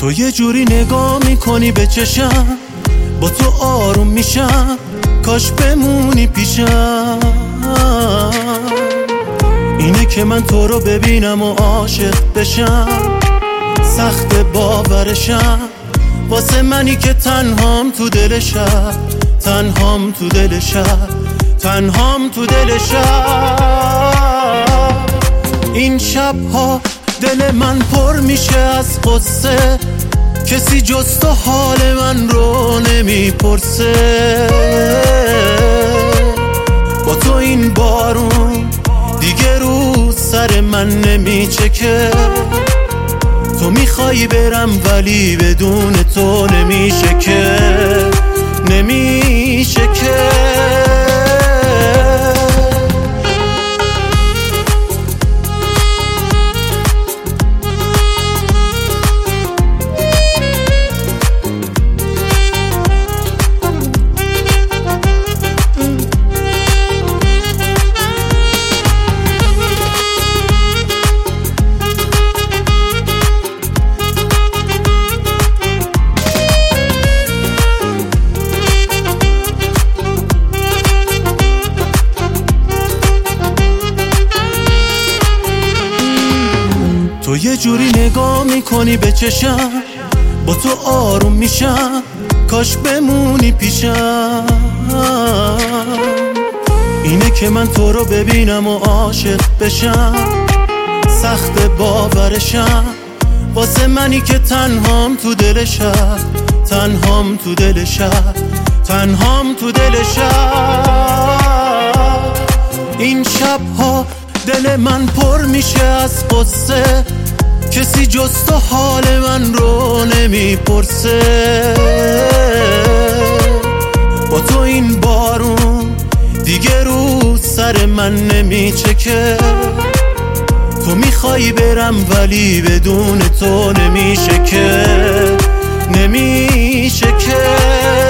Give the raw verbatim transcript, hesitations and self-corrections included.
تو یه جوری نگاه میکنی به چشم، با تو آروم میشم، کاش بمونی پیشم. اینه که من تو رو ببینم و عاشق بشم، سخت باورشم، واسه منی که تنهام تو دل شب، تنهام تو دل شب، تنهام تو دل شب. این شبها دل من پر میشه از قصه، کسی جز تو حال من رو نمیپرسه. با تو این بارون دیگه رو سر من نمیچکه. تو میخوای برم ولی بدون تو نمیشه که، نمیشه که. تو یه جوری نگاه میکنی به چشم، با تو آروم میشم، کاش بمونی پیشم. اینه که من تو رو ببینم و عاشق بشم، سخت باورشم، واسه منی که تنهام تو دل شب، تنهام تو دل شب، تنهام تو دل شب. این شبها دل من پر میشه از قصه، کسی جز تو حال من رو نمیپرسه. با تو این بارون دیگه رو سر من نمیچکه. تو میخوای برم ولی بدون تو نمیشه که، نمیشه که.